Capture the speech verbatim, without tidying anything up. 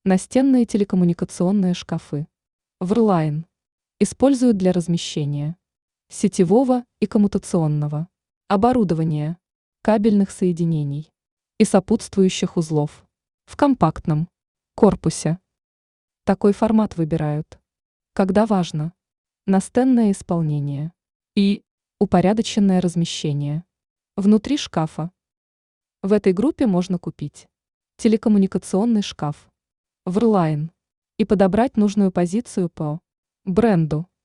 Настенные телекоммуникационные шкафы. Врлайн. Используют для размещения сетевого и коммутационного оборудования, кабельных соединений и сопутствующих узлов в компактном корпусе. Такой формат выбирают, когда важно настенное исполнение и упорядоченное размещение внутри шкафа. В этой группе можно купить телекоммуникационный шкаф Врлайн и подобрать нужную позицию по бренду.